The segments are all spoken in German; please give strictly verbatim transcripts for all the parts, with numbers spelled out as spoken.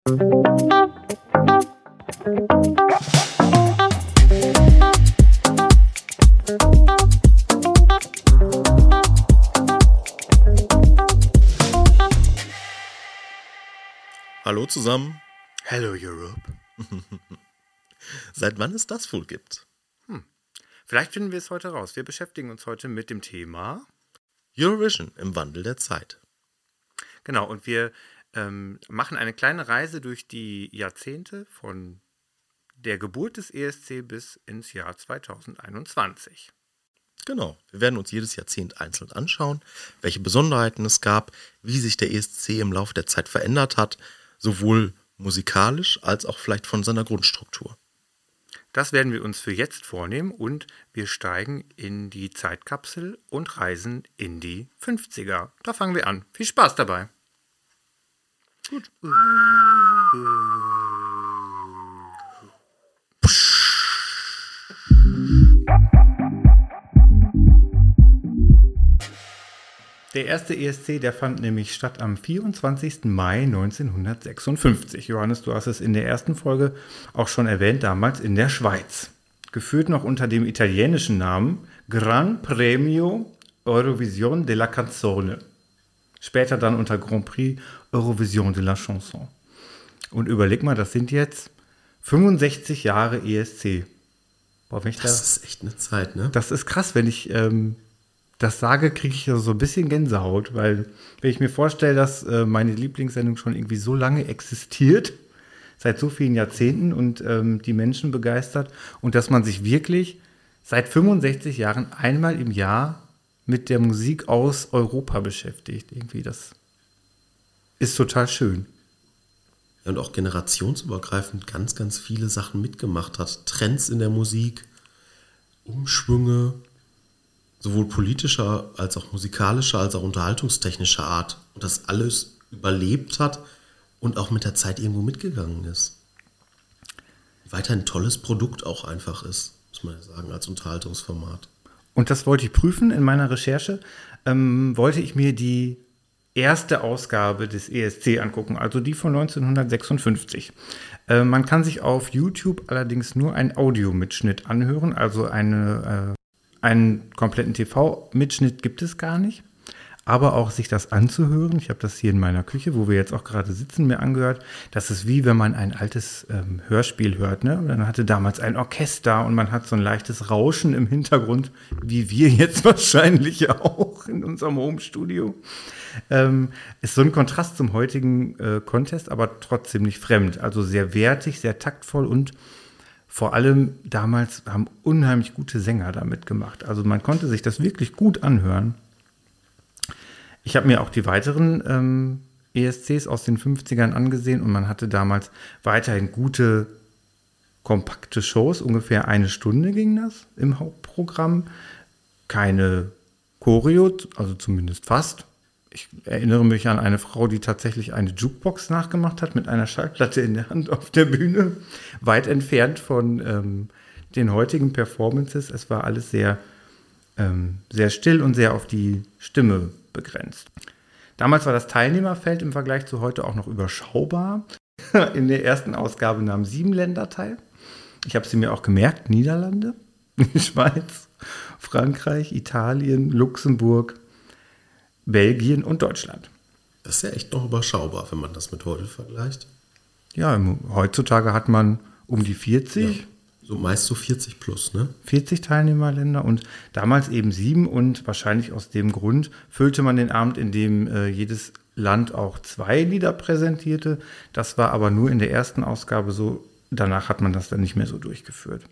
Hallo zusammen. Hello Europe. Seit wann es das wohl gibt? Hm. Vielleicht finden wir es heute raus. Wir beschäftigen uns heute mit dem Thema Eurovision im Wandel der Zeit. Genau, und wir ähm, machen eine kleine Reise durch die Jahrzehnte von der Geburt des E S C bis ins Jahr zweitausendeinundzwanzig. Genau, wir werden uns jedes Jahrzehnt einzeln anschauen, welche Besonderheiten es gab, wie sich der E S C im Laufe der Zeit verändert hat, sowohl musikalisch als auch vielleicht von seiner Grundstruktur. Das werden wir uns für jetzt vornehmen und wir steigen in die Zeitkapsel und reisen in die fünfziger. Da fangen wir an. Viel Spaß dabei. Gut. Der erste E S C, der fand nämlich statt am vierundzwanzigsten Mai neunzehnhundertsechsundfünfzig. Johannes, du hast es in der ersten Folge auch schon erwähnt, damals in der Schweiz. Geführt noch unter dem italienischen Namen Gran Premio Eurovision della Canzone. Später dann unter Grand Prix Eurovision de la Chanson. Und überleg mal, das sind jetzt fünfundsechzig Jahre E S C. Boah, wenn ich Das da, ist echt eine Zeit, ne? das ist krass, wenn ich ähm, das sage, kriege ich so ein bisschen Gänsehaut, weil wenn ich mir vorstelle, dass äh, meine Lieblingssendung schon irgendwie so lange existiert, seit so vielen Jahrzehnten und ähm, die Menschen begeistert und dass man sich wirklich seit fünfundsechzig Jahren einmal im Jahr mit der Musik aus Europa beschäftigt. Irgendwie, das ist total schön. Und auch generationsübergreifend ganz, ganz viele Sachen mitgemacht hat. Trends in der Musik, Umschwünge, sowohl politischer als auch musikalischer als auch unterhaltungstechnischer Art. Und das alles überlebt hat und auch mit der Zeit irgendwo mitgegangen ist. Weiter ein tolles Produkt auch einfach ist, muss man ja sagen, als Unterhaltungsformat. Und das wollte ich prüfen in meiner Recherche. Ähm, wollte ich mir die erste Ausgabe des E S C angucken, also die von neunzehnhundertsechsundfünfzig. Äh, man kann sich auf YouTube allerdings nur einen Audiomitschnitt anhören, also eine, äh, einen kompletten T V-Mitschnitt gibt es gar nicht. Aber auch sich das anzuhören, ich habe das hier in meiner Küche, wo wir jetzt auch gerade sitzen, mir angehört, das ist wie wenn man ein altes ähm, Hörspiel hört. Ne? Man hatte damals ein Orchester und man hat so ein leichtes Rauschen im Hintergrund, wie wir jetzt wahrscheinlich auch in unserem Homestudio. Ähm, ist so ein Kontrast zum heutigen äh, Contest, aber trotzdem nicht fremd. Also sehr wertig, sehr taktvoll und vor allem damals haben unheimlich gute Sänger damit gemacht. Also man konnte sich das wirklich gut anhören. Ich habe mir auch die weiteren ähm, E S Cs aus den fünfzigern angesehen und man hatte damals weiterhin gute, kompakte Shows. Ungefähr eine Stunde ging das im Hauptprogramm. Keine Choreo, also zumindest fast. Ich erinnere mich an eine Frau, die tatsächlich eine Jukebox nachgemacht hat mit einer Schallplatte in der Hand auf der Bühne. Weit entfernt von ähm, den heutigen Performances. Es war alles sehr, ähm, sehr still und sehr auf die Stimme begrenzt. Damals war das Teilnehmerfeld im Vergleich zu heute auch noch überschaubar. In der ersten Ausgabe nahmen sieben Länder teil. Ich habe sie mir auch gemerkt. Niederlande, Schweiz, Frankreich, Italien, Luxemburg, Belgien und Deutschland. Das ist ja echt noch überschaubar, wenn man das mit heute vergleicht. Ja, heutzutage hat man um die vierzig. Ja, so meist so vierzig plus, ne? vierzig Teilnehmerländer und damals eben sieben und wahrscheinlich aus dem Grund füllte man den Abend, in dem äh, jedes Land auch zwei Lieder präsentierte. Das war aber nur in der ersten Ausgabe so. Danach hat man das dann nicht mehr so durchgeführt.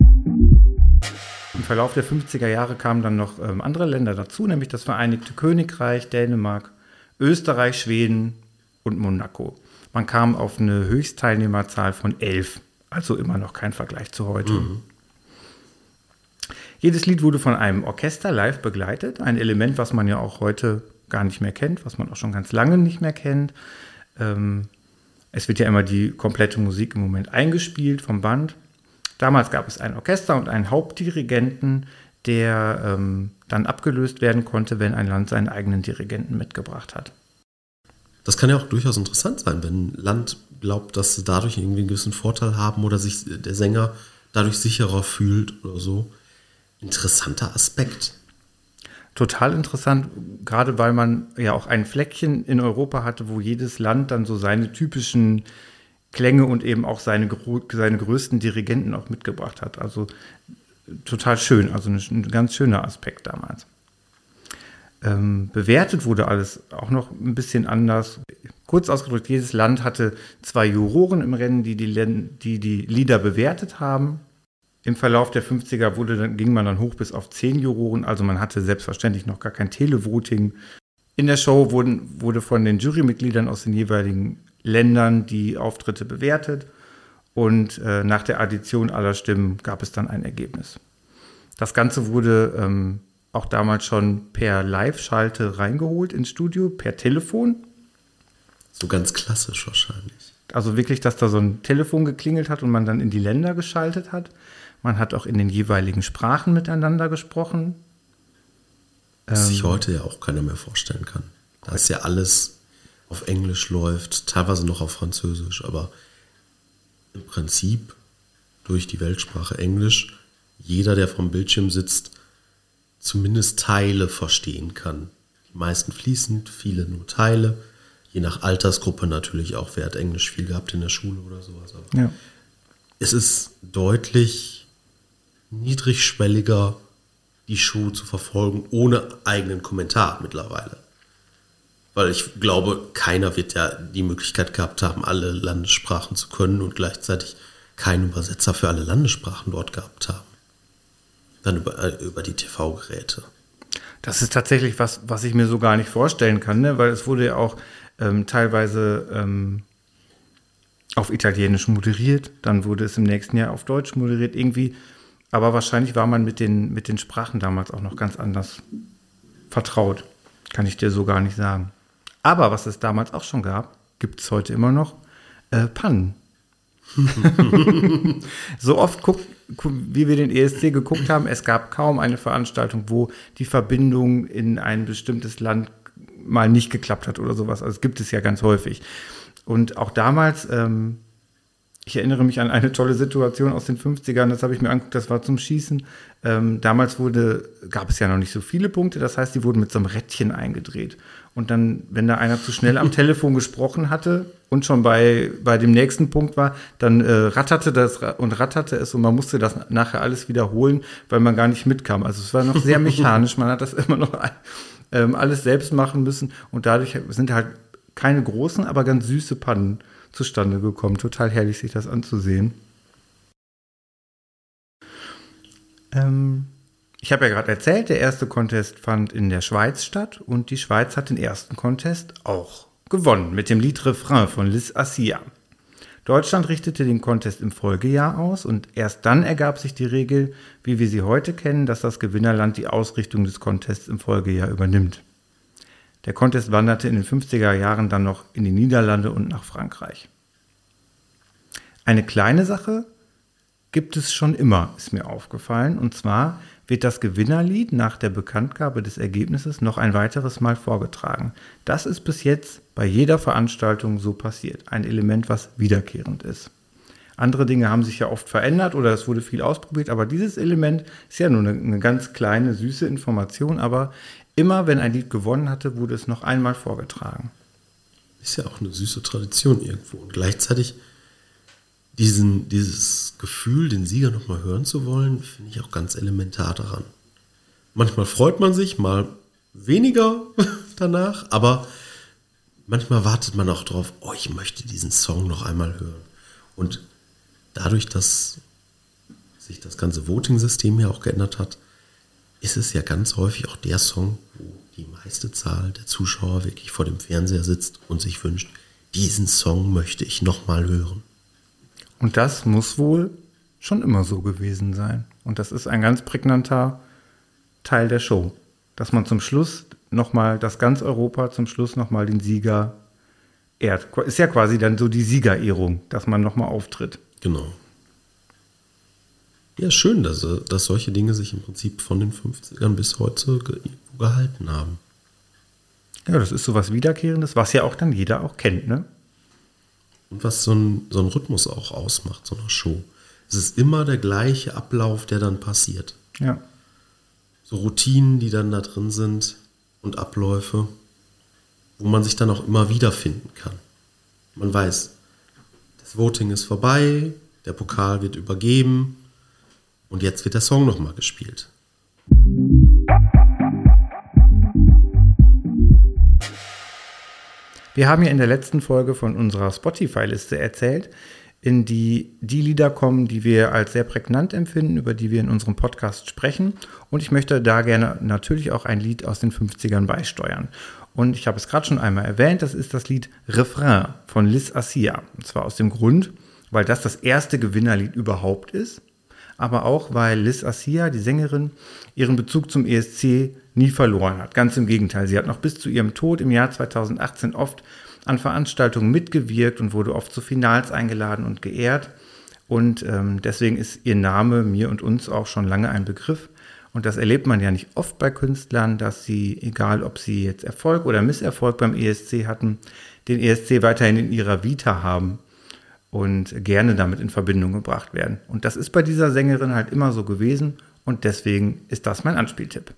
Im Verlauf der fünfziger Jahre kamen dann noch ähm, andere Länder dazu, nämlich das Vereinigte Königreich, Dänemark, Österreich, Schweden und Monaco. Man kam auf eine Höchstteilnehmerzahl von elf, also immer noch kein Vergleich zu heute. Mhm. Jedes Lied wurde von einem Orchester live begleitet, ein Element, was man ja auch heute gar nicht mehr kennt, was man auch schon ganz lange nicht mehr kennt. Ähm, es wird ja immer die komplette Musik im Moment eingespielt vom Band. Damals gab es ein Orchester und einen Hauptdirigenten, der ähm, dann abgelöst werden konnte, wenn ein Land seinen eigenen Dirigenten mitgebracht hat. Das kann ja auch durchaus interessant sein, wenn ein Land glaubt, dass sie dadurch irgendwie einen gewissen Vorteil haben oder sich der Sänger dadurch sicherer fühlt oder so. Interessanter Aspekt. Total interessant, gerade weil man ja auch ein Fleckchen in Europa hatte, wo jedes Land dann so seine typischen Klänge und eben auch seine, seine größten Dirigenten auch mitgebracht hat. Also total schön, also ein, ein ganz schöner Aspekt damals. Ähm, bewertet wurde alles auch noch ein bisschen anders. Kurz ausgedrückt, jedes Land hatte zwei Juroren im Rennen, die die, die, die Lieder bewertet haben. Im Verlauf der fünfziger wurde dann, ging man dann hoch bis auf zehn Juroren, also man hatte selbstverständlich noch gar kein Televoting. In der Show wurden, wurde von den Jurymitgliedern aus den jeweiligen Ländern die Auftritte bewertet und äh, nach der Addition aller Stimmen gab es dann ein Ergebnis. Das Ganze wurde ähm, auch damals schon per Live-Schalte reingeholt ins Studio, per Telefon. So ganz klassisch wahrscheinlich. Also wirklich, dass da so ein Telefon geklingelt hat und man dann in die Länder geschaltet hat. Man hat auch in den jeweiligen Sprachen miteinander gesprochen. Was sich heute ja auch keiner mehr vorstellen kann. Da ist ja alles auf Englisch läuft, teilweise noch auf Französisch, aber im Prinzip durch die Weltsprache Englisch jeder, der vom Bildschirm sitzt, zumindest Teile verstehen kann. Die meisten fließend, viele nur Teile. Je nach Altersgruppe natürlich auch, wer hat Englisch viel gehabt in der Schule oder sowas. Aber Ja. Es ist deutlich niedrigschwelliger, die Show zu verfolgen, ohne eigenen Kommentar mittlerweile. Weil ich glaube, keiner wird ja die Möglichkeit gehabt haben, alle Landessprachen zu können und gleichzeitig keinen Übersetzer für alle Landessprachen dort gehabt haben. Dann über, über die T V-Geräte. Das ist tatsächlich was, was ich mir so gar nicht vorstellen kann, ne? Weil es wurde ja auch ähm, teilweise ähm, auf Italienisch moderiert, dann wurde es im nächsten Jahr auf Deutsch moderiert, irgendwie. Aber wahrscheinlich war man mit den, mit den Sprachen damals auch noch ganz anders vertraut. Kann ich dir so gar nicht sagen. Aber was es damals auch schon gab, gibt es heute immer noch, äh, Pannen. So oft, guck, wie wir den E S C geguckt haben, es gab kaum eine Veranstaltung, wo die Verbindung in ein bestimmtes Land mal nicht geklappt hat oder sowas. Also es gibt es ja ganz häufig. Und auch damals, ähm, ich erinnere mich an eine tolle Situation aus den fünfzigern, das habe ich mir angeguckt, das war zum Schießen. Ähm, damals wurde, gab es ja noch nicht so viele Punkte, das heißt, die wurden mit so einem Rädchen eingedreht. Und dann, wenn da einer zu schnell am Telefon gesprochen hatte und schon bei, bei dem nächsten Punkt war, dann äh, ratterte das und ratterte es und man musste das nachher alles wiederholen, weil man gar nicht mitkam. Also es war noch sehr mechanisch, man hat das immer noch ähm, alles selbst machen müssen und dadurch sind halt keine großen, aber ganz süße Pannen zustande gekommen. Total herrlich, sich das anzusehen. Ähm, ich habe ja gerade erzählt, der erste Contest fand in der Schweiz statt und die Schweiz hat den ersten Contest auch gewonnen mit dem Lied Refrain von Liz Assia. Deutschland richtete den Contest im Folgejahr aus und erst dann ergab sich die Regel, wie wir sie heute kennen, dass das Gewinnerland die Ausrichtung des Contests im Folgejahr übernimmt. Der Contest wanderte in den fünfziger Jahren dann noch in die Niederlande und nach Frankreich. Eine kleine Sache gibt es schon immer, ist mir aufgefallen. Und zwar wird das Gewinnerlied nach der Bekanntgabe des Ergebnisses noch ein weiteres Mal vorgetragen. Das ist bis jetzt bei jeder Veranstaltung so passiert. Ein Element, was wiederkehrend ist. Andere Dinge haben sich ja oft verändert oder es wurde viel ausprobiert, aber dieses Element ist ja nur eine, eine ganz kleine, süße Information, aber immer, wenn ein Lied gewonnen hatte, wurde es noch einmal vorgetragen. Ist ja auch eine süße Tradition irgendwo. Und gleichzeitig diesen, dieses Gefühl, den Sieger nochmal hören zu wollen, finde ich auch ganz elementar daran. Manchmal freut man sich, mal weniger danach, aber manchmal wartet man auch drauf, oh, ich möchte diesen Song noch einmal hören. Und dadurch, dass sich das ganze Voting-System ja auch geändert hat, ist es ja ganz häufig auch der Song, wo die meiste Zahl der Zuschauer wirklich vor dem Fernseher sitzt und sich wünscht, diesen Song möchte ich nochmal hören. Und das muss wohl schon immer so gewesen sein. Und das ist ein ganz prägnanter Teil der Show, dass man zum Schluss nochmal, dass ganz Europa zum Schluss nochmal den Sieger ehrt. Ist ja quasi dann so die Siegerehrung, dass man nochmal auftritt. Genau. Ja, schön, dass, dass solche Dinge sich im Prinzip von den fünfzigern bis heute ge- gehalten haben. Ja, das ist so was Wiederkehrendes, was ja auch dann jeder auch kennt, ne? Und was so ein, so ein Rhythmus auch ausmacht, so eine Show. Es ist immer der gleiche Ablauf, der dann passiert. Ja. So Routinen, die dann da drin sind und Abläufe, wo man sich dann auch immer wiederfinden kann. Man weiß, das Voting ist vorbei, der Pokal wird übergeben und jetzt wird der Song nochmal gespielt. Wir haben ja in der letzten Folge von unserer Spotify-Liste erzählt, in die die Lieder kommen, die wir als sehr prägnant empfinden, über die wir in unserem Podcast sprechen. Und ich möchte da gerne natürlich auch ein Lied aus den fünfzigern beisteuern. Und ich habe es gerade schon einmal erwähnt, das ist das Lied Refrain von Liz Assia. Und zwar aus dem Grund, weil das das erste Gewinnerlied überhaupt ist, aber auch, weil Liz Assia, die Sängerin, ihren Bezug zum E S C nie verloren hat. Ganz im Gegenteil, sie hat noch bis zu ihrem Tod im Jahr zweitausendachtzehn oft an Veranstaltungen mitgewirkt und wurde oft zu Finals eingeladen und geehrt. Und ähm, deswegen ist ihr Name mir und uns auch schon lange ein Begriff. Und das erlebt man ja nicht oft bei Künstlern, dass sie, egal ob sie jetzt Erfolg oder Misserfolg beim E S C hatten, den E S C weiterhin in ihrer Vita haben und gerne damit in Verbindung gebracht werden. Und das ist bei dieser Sängerin halt immer so gewesen und deswegen ist das mein Anspieltipp.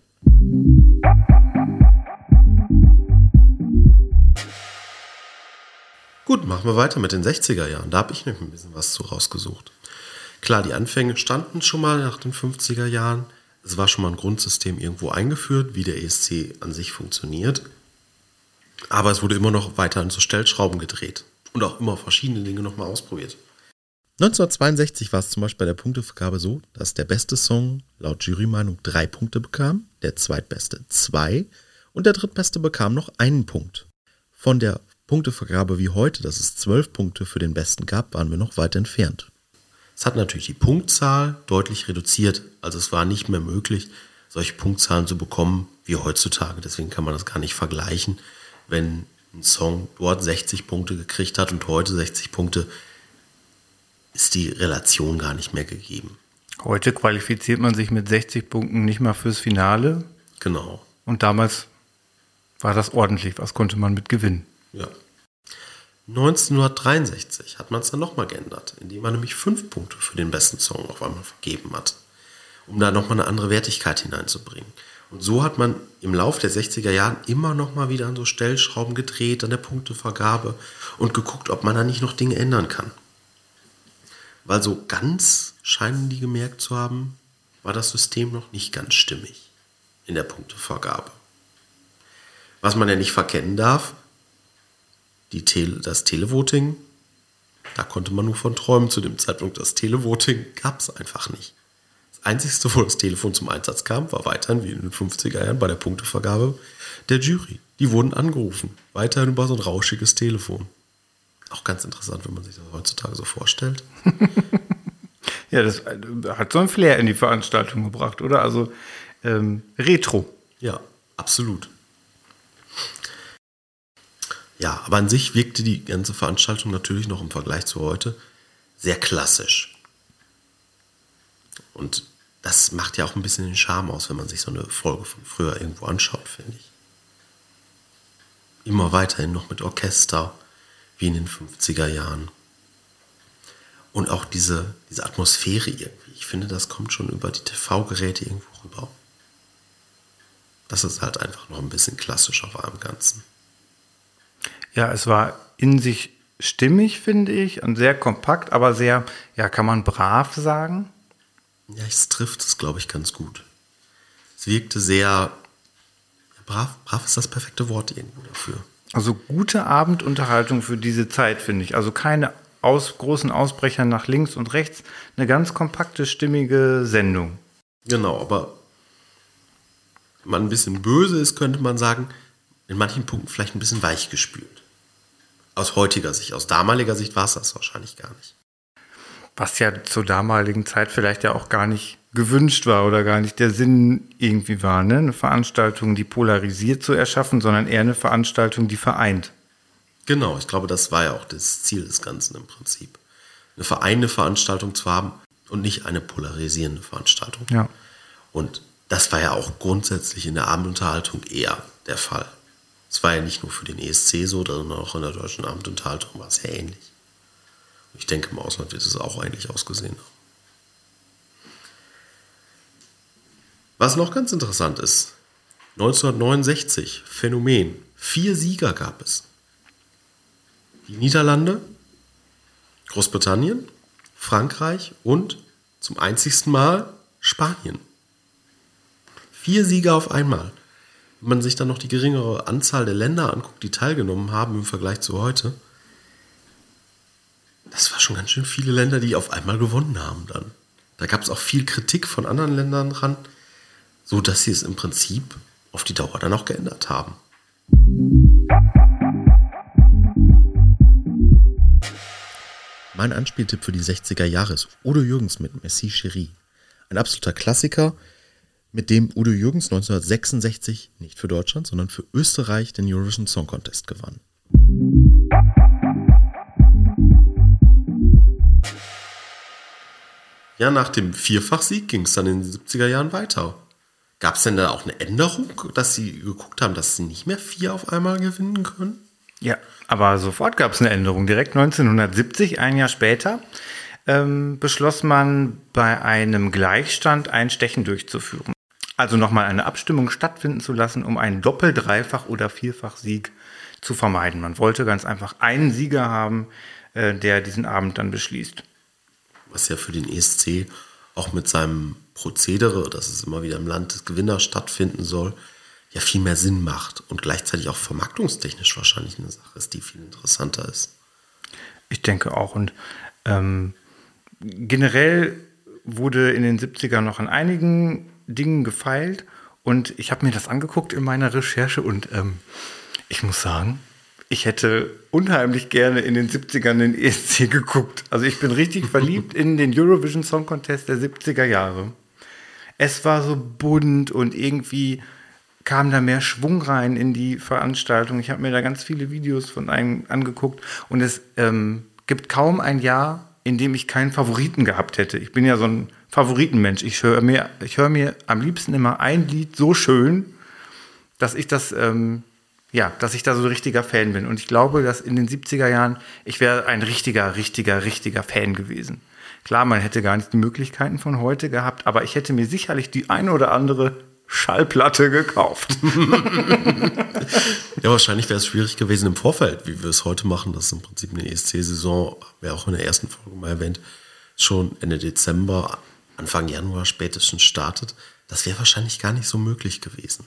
Gut, machen wir weiter mit den sechziger Jahren. Da habe ich nämlich ein bisschen was zu rausgesucht. Klar, die Anfänge standen schon mal nach den fünfziger Jahren. Es war schon mal ein Grundsystem irgendwo eingeführt, wie der E S C an sich funktioniert. Aber es wurde immer noch weiter an so Stellschrauben gedreht. Und auch immer verschiedene Dinge nochmal ausprobiert. neunzehnhundertzweiundsechzig war es zum Beispiel bei der Punktevergabe so, dass der beste Song laut Jurymeinung drei Punkte bekam, der zweitbeste zwei und der drittbeste bekam noch einen Punkt. Von der Punktevergabe wie heute, dass es zwölf Punkte für den Besten gab, waren wir noch weit entfernt. Es hat natürlich die Punktzahl deutlich reduziert, also es war nicht mehr möglich, solche Punktzahlen zu bekommen wie heutzutage. Deswegen kann man das gar nicht vergleichen, wenn ein Song dort sechzig Punkte gekriegt hat und heute sechzig Punkte, ist die Relation gar nicht mehr gegeben. Heute qualifiziert man sich mit sechzig Punkten nicht mal fürs Finale. Genau. Und damals war das ordentlich. Was konnte man mit gewinnen? Ja. neunzehnhundertdreiundsechzig hat man es dann nochmal geändert, indem man nämlich fünf Punkte für den besten Song auf einmal vergeben hat, um da nochmal eine andere Wertigkeit hineinzubringen. Und so hat man im Laufe der sechziger Jahren immer noch mal wieder an so Stellschrauben gedreht, an der Punktevergabe und geguckt, ob man da nicht noch Dinge ändern kann. Weil so ganz scheinen die gemerkt zu haben, war das System noch nicht ganz stimmig in der Punktevergabe. Was man ja nicht verkennen darf, die Tele, das Televoting, da konnte man nur von träumen zu dem Zeitpunkt. Das Televoting gab es einfach nicht. Das Einzige, wo das Telefon zum Einsatz kam, war weiterhin wie in den fünfziger Jahren bei der Punktevergabe der Jury. Die wurden angerufen, weiterhin über so ein rauschiges Telefon. Auch ganz interessant, wenn man sich das heutzutage so vorstellt. Ja, das hat so ein Flair in die Veranstaltung gebracht, oder? Also ähm, Retro. Ja, absolut. Ja, aber an sich wirkte die ganze Veranstaltung natürlich noch im Vergleich zu heute sehr klassisch. Und das macht ja auch ein bisschen den Charme aus, wenn man sich so eine Folge von früher irgendwo anschaut, finde ich. Immer weiterhin noch mit Orchester, wie in den fünfziger Jahren. Und auch diese, diese Atmosphäre irgendwie. Ich finde, das kommt schon über die T V-Geräte irgendwo rüber. Dass es halt einfach noch ein bisschen klassischer war im Ganzen. Ja, es war in sich stimmig, finde ich, und sehr kompakt, aber sehr, ja, kann man brav sagen? Ja, es trifft es, glaube ich, ganz gut. Es wirkte sehr, ja, brav, brav ist das perfekte Wort irgendwo dafür. Also gute Abendunterhaltung für diese Zeit, finde ich. Also keine aus, großen Ausbrecher nach links und rechts. Eine ganz kompakte, stimmige Sendung. Genau, aber wenn man ein bisschen böse ist, könnte man sagen, in manchen Punkten vielleicht ein bisschen weich gespült. Aus heutiger Sicht. Aus damaliger Sicht war es das wahrscheinlich gar nicht. Was ja zur damaligen Zeit vielleicht ja auch gar nicht gewünscht war oder gar nicht der Sinn irgendwie war, ne? Eine Veranstaltung, die polarisiert zu erschaffen, sondern eher eine Veranstaltung, die vereint. Genau, ich glaube, das war ja auch das Ziel des Ganzen im Prinzip. Eine vereinende Veranstaltung zu haben und nicht eine polarisierende Veranstaltung. Ja. Und das war ja auch grundsätzlich in der Abendunterhaltung eher der Fall. Es war ja nicht nur für den E S C so, sondern auch in der deutschen Abendunterhaltung war es ja ähnlich. Ich denke, im Ausland wird es auch ähnlich ausgesehen haben. Was noch ganz interessant ist, neunzehnhundertneunundsechzig, Phänomen, vier Sieger gab es. Die Niederlande, Großbritannien, Frankreich und zum einzigsten Mal Spanien. Vier Sieger auf einmal. Wenn man sich dann noch die geringere Anzahl der Länder anguckt, die teilgenommen haben im Vergleich zu heute, das war schon ganz schön viele Länder, die auf einmal gewonnen haben dann. Da gab es auch viel Kritik von anderen Ländern dran, so dass sie es im Prinzip auf die Dauer dann auch geändert haben. Mein Anspieltipp für die sechziger Jahre ist Udo Jürgens mit Merci Chérie. Ein absoluter Klassiker, mit dem Udo Jürgens neunzehnhundertsechsundsechzig nicht für Deutschland, sondern für Österreich den Eurovision Song Contest gewann. Ja, nach dem Vierfachsieg ging es dann in den siebziger Jahren weiter. Gab es denn da auch eine Änderung, dass sie geguckt haben, dass sie nicht mehr vier auf einmal gewinnen können? Ja, aber sofort gab es eine Änderung. Direkt neunzehnhundertsiebzig, ein Jahr später, ähm, beschloss man bei einem Gleichstand ein Stechen durchzuführen. Also nochmal eine Abstimmung stattfinden zu lassen, um einen Doppel-, Dreifach- oder Vierfach-Sieg zu vermeiden. Man wollte ganz einfach einen Sieger haben, äh, der diesen Abend dann beschließt. Was ja für den E S C auch mit seinem Prozedere, dass es immer wieder im Land des Gewinners stattfinden soll, ja viel mehr Sinn macht und gleichzeitig auch vermarktungstechnisch wahrscheinlich eine Sache ist, die viel interessanter ist. Ich denke auch. Und ähm, generell wurde in den siebzigern noch an einigen Dingen gefeilt und ich habe mir das angeguckt in meiner Recherche und ähm, ich muss sagen, ich hätte unheimlich gerne in den siebzigern den E S C geguckt. Also ich bin richtig verliebt in den Eurovision Song Contest der siebziger Jahre. Es war so bunt und irgendwie kam da mehr Schwung rein in die Veranstaltung. Ich habe mir da ganz viele Videos von einem angeguckt und es ähm, gibt kaum ein Jahr, in dem ich keinen Favoriten gehabt hätte. Ich bin ja so ein Favoritenmensch. Ich höre mir, ich höre mir am liebsten immer ein Lied so schön, dass ich das, ähm, ja, dass ich da so ein richtiger Fan bin. Und ich glaube, dass in den siebziger Jahren ich wäre ein richtiger, richtiger, richtiger Fan gewesen. Klar, man hätte gar nicht die Möglichkeiten von heute gehabt, aber ich hätte mir sicherlich die eine oder andere Schallplatte gekauft. Ja, wahrscheinlich wäre es schwierig gewesen im Vorfeld, wie wir es heute machen. Das ist im Prinzip eine E S C-Saison, wäre auch in der ersten Folge mal erwähnt, schon Ende Dezember, Anfang Januar spätestens startet. Das wäre wahrscheinlich gar nicht so möglich gewesen.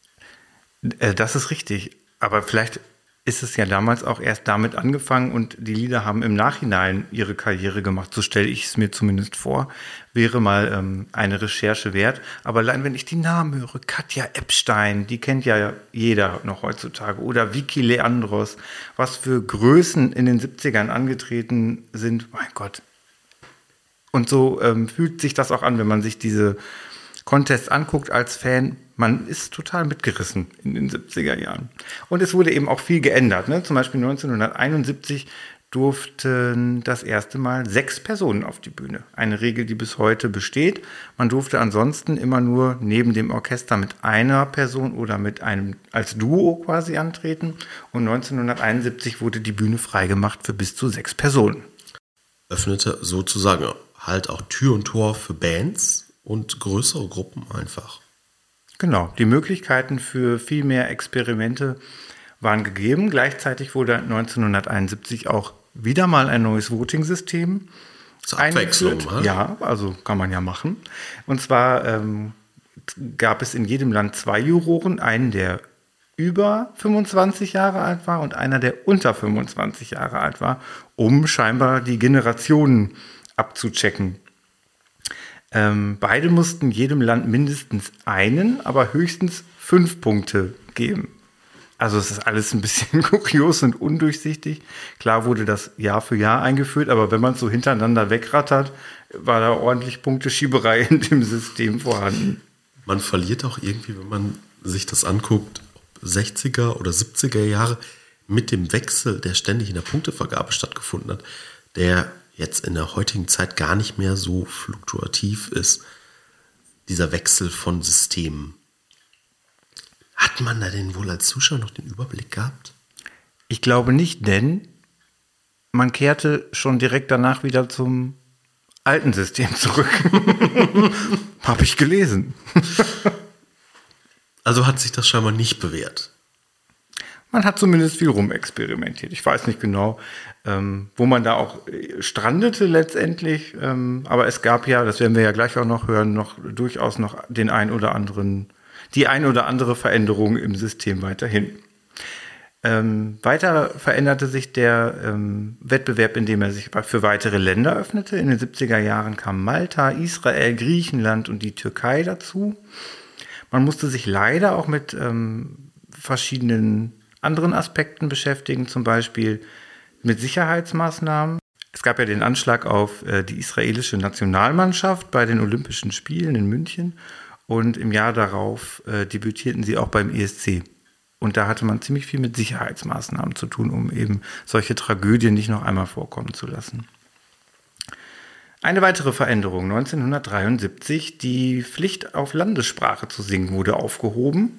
Das ist richtig. Aber vielleicht ist es ja damals auch erst damit angefangen und die Lieder haben im Nachhinein ihre Karriere gemacht. So stelle ich es mir zumindest vor. Wäre mal ähm, eine Recherche wert. Aber allein wenn ich die Namen höre, Katja Epstein, die kennt ja jeder noch heutzutage. Oder Vicky Leandros, was für Größen in den siebzigern angetreten sind. Mein Gott. Und so ähm, fühlt sich das auch an, wenn man sich diese Contests anguckt als Fan. Man ist total mitgerissen in den siebziger Jahren. Und es wurde eben auch viel geändert. Ne? Zum Beispiel neunzehnhunderteinundsiebzig durften das erste Mal sechs Personen auf die Bühne. Eine Regel, die bis heute besteht. Man durfte ansonsten immer nur neben dem Orchester mit einer Person oder mit einem als Duo quasi antreten. Und neunzehnhunderteinundsiebzig wurde die Bühne freigemacht für bis zu sechs Personen. Öffnete sozusagen halt auch Tür und Tor für Bands und größere Gruppen einfach. Genau, die Möglichkeiten für viel mehr Experimente waren gegeben. Gleichzeitig wurde neunzehnhunderteinundsiebzig auch wieder mal ein neues Voting-System zur Abwechslung, eingeführt. Ja, also kann man ja machen. Und zwar ähm, gab es in jedem Land zwei Juroren, einen, der über fünfundzwanzig Jahre alt war und einer, der unter fünfundzwanzig Jahre alt war, um scheinbar die Generationen abzuchecken. Ähm, beide mussten jedem Land mindestens einen, aber höchstens fünf Punkte geben. Also es ist alles ein bisschen kurios und undurchsichtig. Klar wurde das Jahr für Jahr eingeführt, aber wenn man es so hintereinander wegrattert, war da ordentlich Punkteschieberei in dem System vorhanden. Man verliert auch irgendwie, wenn man sich das anguckt, sechziger oder siebziger Jahre mit dem Wechsel, der ständig in der Punktevergabe stattgefunden hat, der jetzt in der heutigen Zeit gar nicht mehr so fluktuativ ist, dieser Wechsel von Systemen. Hat man da denn wohl als Zuschauer noch den Überblick gehabt? Ich glaube nicht, denn man kehrte schon direkt danach wieder zum alten System zurück. Habe ich gelesen. Also hat sich das scheinbar nicht bewährt. Man hat zumindest viel rumexperimentiert. Ich weiß nicht genau, ähm, wo man da auch strandete letztendlich. Ähm, aber es gab ja, das werden wir ja gleich auch noch hören, noch durchaus noch den ein oder anderen, die ein oder andere Veränderung im System weiterhin. Ähm, weiter veränderte sich der ähm, Wettbewerb, indem er sich für weitere Länder öffnete. In den siebziger Jahren kamen Malta, Israel, Griechenland und die Türkei dazu. Man musste sich leider auch mit ähm, verschiedenen anderen Aspekten beschäftigen, zum Beispiel mit Sicherheitsmaßnahmen. Es gab ja den Anschlag auf äh, die israelische Nationalmannschaft bei den Olympischen Spielen in München und im Jahr darauf äh, debütierten sie auch beim E S C. Und da hatte man ziemlich viel mit Sicherheitsmaßnahmen zu tun, um eben solche Tragödien nicht noch einmal vorkommen zu lassen. Eine weitere Veränderung, neunzehnhundertdreiundsiebzig, die Pflicht auf Landessprache zu singen wurde aufgehoben.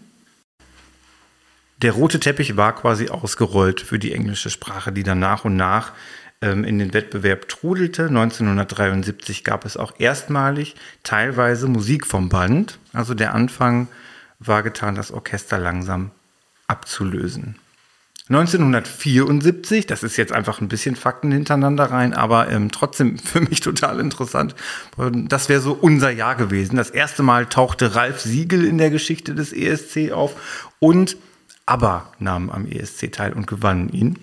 Der rote Teppich war quasi ausgerollt für die englische Sprache, die dann nach und nach ähm, in den Wettbewerb trudelte. neunzehnhundertdreiundsiebzig gab es auch erstmalig teilweise Musik vom Band. Also der Anfang war getan, das Orchester langsam abzulösen. neunzehnhundertvierundsiebzig, das ist jetzt einfach ein bisschen Fakten hintereinander rein, aber ähm, trotzdem für mich total interessant. Das wäre so unser Jahr gewesen. Das erste Mal tauchte Ralf Siegel in der Geschichte des E S C auf und ABBA nahm am E S C teil und gewannen ihn.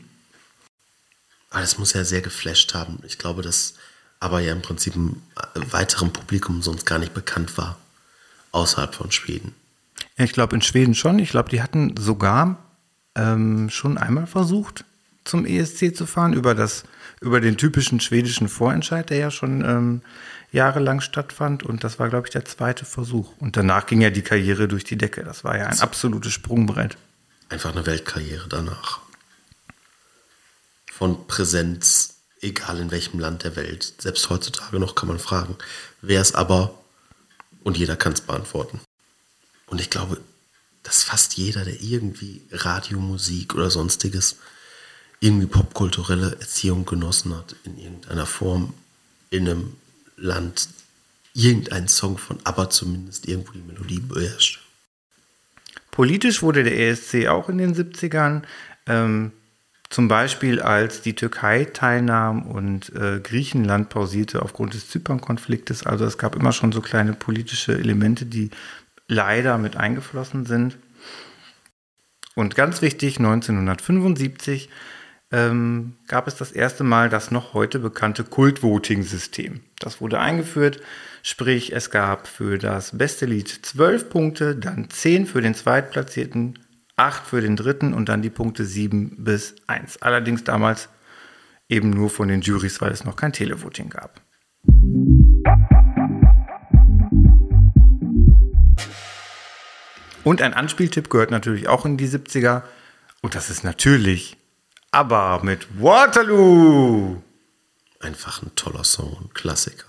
Aber das muss ja sehr geflasht haben. Ich glaube, dass ABBA ja im Prinzip einem weiteren Publikum sonst gar nicht bekannt war, außerhalb von Schweden. Ja, ich glaube in Schweden schon. Ich glaube, die hatten sogar ähm, schon einmal versucht, zum E S C zu fahren, über, das, über den typischen schwedischen Vorentscheid, der ja schon ähm, jahrelang stattfand. Und das war, glaube ich, der zweite Versuch. Und danach ging ja die Karriere durch die Decke. Das war ja ein absolutes Sprungbrett. Einfach eine Weltkarriere danach. Von Präsenz, egal in welchem Land der Welt. Selbst heutzutage noch kann man fragen, wer ist ABBA? Und jeder kann es beantworten. Und ich glaube, dass fast jeder, der irgendwie Radiomusik oder sonstiges, irgendwie popkulturelle Erziehung genossen hat, in irgendeiner Form, in einem Land, irgendein Song von ABBA zumindest irgendwo die Melodie beherrscht. Politisch wurde der E S C auch in den siebzigern, ähm, zum Beispiel als die Türkei teilnahm und äh, Griechenland pausierte aufgrund des Zypern-Konfliktes. Also es gab immer schon so kleine politische Elemente, die leider mit eingeflossen sind. Und ganz wichtig, neunzehnhundertfünfundsiebzig ähm, gab es das erste Mal das noch heute bekannte Kult-Voting-System. Das wurde eingeführt, sprich es gab für das beste Lied zwölf Punkte, dann zehn für den Zweitplatzierten, acht für den Dritten und dann die Punkte sieben bis eins. Allerdings damals eben nur von den Jurys, weil es noch kein Televoting gab. Und ein Anspieltipp gehört natürlich auch in die siebziger. Und das ist natürlich ABBA mit Waterloo. Einfach ein toller Song, ein Klassiker.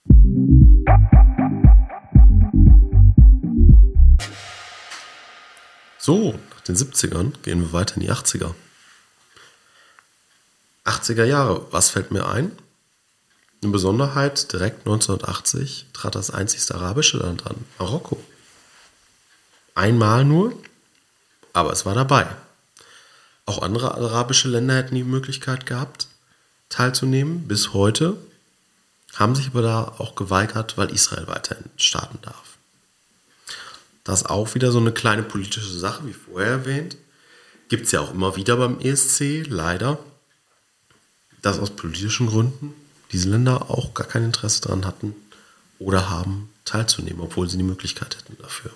So, nach den siebzigern gehen wir weiter in die achtziger. achtziger Jahre, was fällt mir ein? Eine Besonderheit, direkt neunzehnhundertachtzig trat das einzigste arabische Land an, Marokko. Einmal nur, aber es war dabei. Auch andere arabische Länder hätten die Möglichkeit gehabt, teilzunehmen. Bis heute haben sich aber da auch geweigert, weil Israel weiterhin starten darf. Das ist auch wieder so eine kleine politische Sache, wie vorher erwähnt. Gibt es ja auch immer wieder beim E S C, leider, dass aus politischen Gründen diese Länder auch gar kein Interesse daran hatten oder haben, teilzunehmen, obwohl sie die Möglichkeit hätten dafür.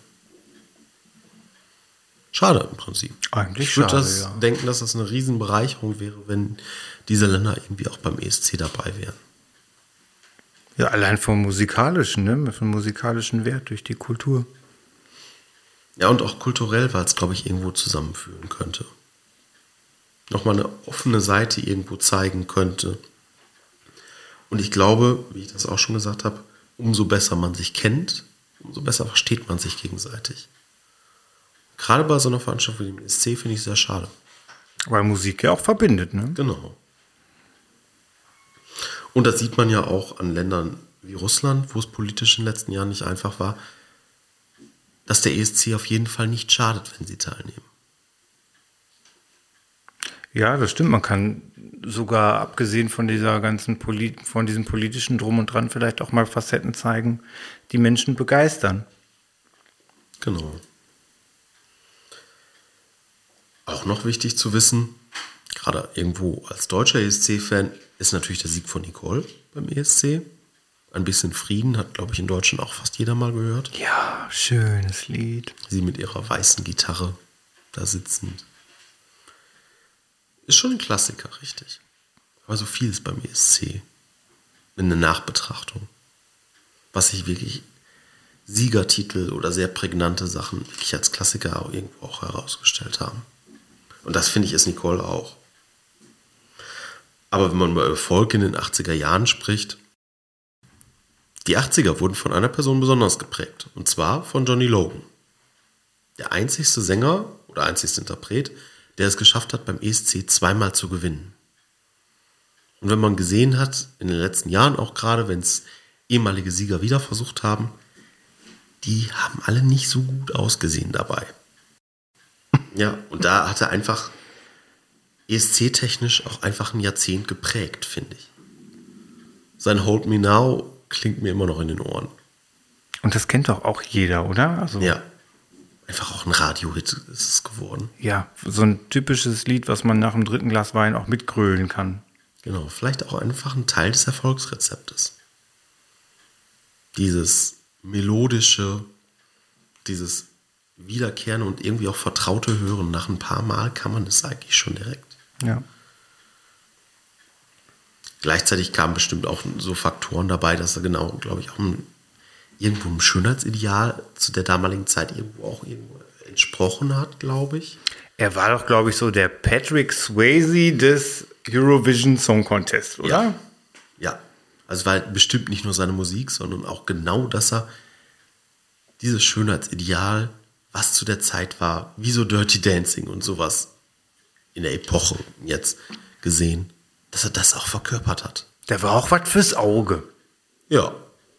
Schade im Prinzip. Eigentlich ich würde schade, das ja. denken, dass das eine Riesenbereicherung wäre, wenn diese Länder irgendwie auch beim E S C dabei wären. Ja, allein vom musikalischen, ne? Vom musikalischen Wert durch die Kultur. Ja, und auch kulturell, weil es, glaube ich, irgendwo zusammenführen könnte. Nochmal eine offene Seite irgendwo zeigen könnte. Und ich glaube, wie ich das auch schon gesagt habe, umso besser man sich kennt, umso besser versteht man sich gegenseitig. Gerade bei so einer Veranstaltung wie dem E S C finde ich sehr schade. Weil Musik ja auch verbindet, ne? Genau. Und das sieht man ja auch an Ländern wie Russland, wo es politisch in den letzten Jahren nicht einfach war, dass der E S C auf jeden Fall nicht schadet, wenn sie teilnehmen. Ja, das stimmt. Man kann sogar, abgesehen von dieser ganzen Poli- von diesem politischen Drum und Dran, vielleicht auch mal Facetten zeigen, die Menschen begeistern. Genau. Auch noch wichtig zu wissen, gerade irgendwo als deutscher E S C-Fan, ist natürlich der Sieg von Nicole beim E S C. Ein bisschen Frieden hat, glaube ich, in Deutschland auch fast jeder mal gehört. Ja, schönes Lied. Sie mit ihrer weißen Gitarre da sitzend. Ist schon ein Klassiker, richtig. Aber so viel ist beim E S C. In der Nachbetrachtung. Was sich wirklich Siegertitel oder sehr prägnante Sachen wirklich als Klassiker auch irgendwo auch herausgestellt haben. Und das finde ich ist Nicole auch. Aber wenn man über Erfolg in den achtziger Jahren spricht, die achtziger wurden von einer Person besonders geprägt. Und zwar von Johnny Logan. Der einzigste Sänger oder einzigste Interpret, der es geschafft hat, beim E S C zweimal zu gewinnen. Und wenn man gesehen hat, in den letzten Jahren auch gerade, wenn es ehemalige Sieger wieder versucht haben, die haben alle nicht so gut ausgesehen dabei. Ja, und da hat er einfach E S C-technisch auch einfach ein Jahrzehnt geprägt, finde ich. Sein Hold Me Now klingt mir immer noch in den Ohren. Und das kennt doch auch jeder, oder? Also, Ja. Einfach auch ein Radiohit ist es geworden. Ja, so ein typisches Lied, was man nach dem dritten Glas Wein auch mitgrölen kann. Genau, vielleicht auch einfach ein Teil des Erfolgsrezeptes. Dieses melodische, dieses wiederkehrende und irgendwie auch vertraute Hören. Nach ein paar Mal kann man das eigentlich schon direkt. Ja. Gleichzeitig kamen bestimmt auch so Faktoren dabei, dass er genau, glaube ich, auch ein, irgendwo einem Schönheitsideal zu der damaligen Zeit irgendwo auch irgendwo entsprochen hat, glaube ich. Er war doch, glaube ich, so der Patrick Swayze des Eurovision Song Contest, oder? Ja, ja. Also es war bestimmt nicht nur seine Musik, sondern auch genau, dass er dieses Schönheitsideal, was zu der Zeit war, wie so Dirty Dancing und sowas in der Epoche jetzt gesehen, dass er das auch verkörpert hat. Der war auch was fürs Auge. Ja.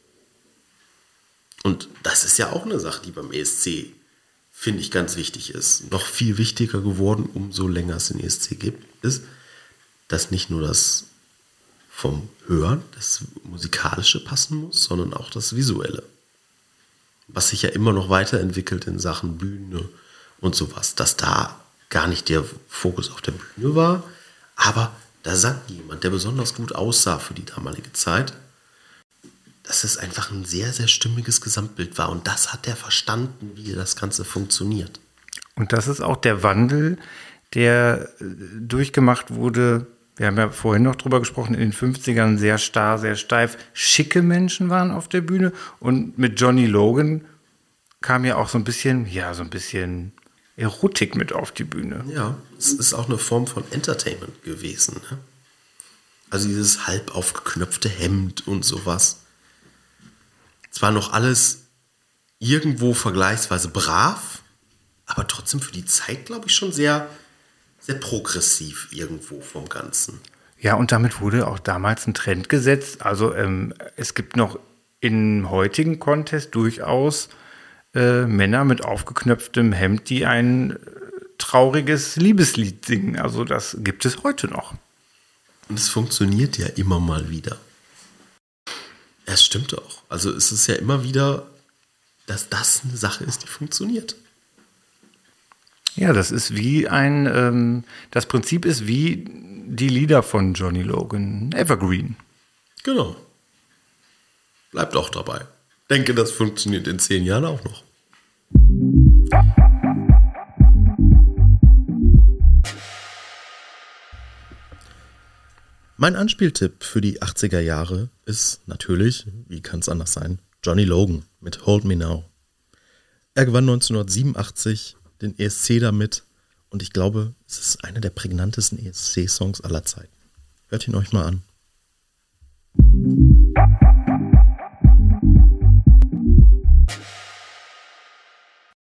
Und das ist ja auch eine Sache, die beim E S C, finde ich, ganz wichtig ist. Noch viel wichtiger geworden, umso länger es den E S C gibt, ist, dass nicht nur das vom Hören, das Musikalische passen muss, sondern auch das Visuelle. Was sich ja immer noch weiterentwickelt in Sachen Bühne und sowas. Dass da gar nicht der Fokus auf der Bühne war, aber da sang jemand, der besonders gut aussah für die damalige Zeit, dass es einfach ein sehr, sehr stimmiges Gesamtbild war. Und das hat er verstanden, wie das Ganze funktioniert. Und das ist auch der Wandel, der durchgemacht wurde. Wir haben ja vorhin noch drüber gesprochen, in den fünfzigern sehr starr, sehr steif. Schicke Menschen waren auf der Bühne. Und mit Johnny Logan kam ja auch so ein bisschen, ja, so ein bisschen Erotik mit auf die Bühne. Ja, es ist auch eine Form von Entertainment gewesen. Ne? Also dieses halb aufgeknöpfte Hemd und sowas. Es war noch alles irgendwo vergleichsweise brav, aber trotzdem für die Zeit, glaube ich, schon sehr, sehr progressiv irgendwo vom Ganzen. Ja, und damit wurde auch damals ein Trend gesetzt. Also ähm, es gibt noch im heutigen Contest durchaus äh, Männer mit aufgeknöpftem Hemd, die ein äh, trauriges Liebeslied singen. Also das gibt es heute noch. Und es funktioniert ja immer mal wieder. Es stimmt auch. Also es ist ja immer wieder, dass das eine Sache ist, die funktioniert. Ja, das ist wie ein, ähm, das Prinzip ist wie die Lieder von Johnny Logan, Evergreen. Genau. Bleibt auch dabei. Denke, das funktioniert in zehn Jahren auch noch. Mein Anspieltipp für die achtziger Jahre ist natürlich, wie kann es anders sein, Johnny Logan mit Hold Me Now. Er gewann neunzehnhundertsiebenundachtzig den E S C damit und ich glaube, es ist einer der prägnantesten E S C-Songs aller Zeiten. Hört ihn euch mal an.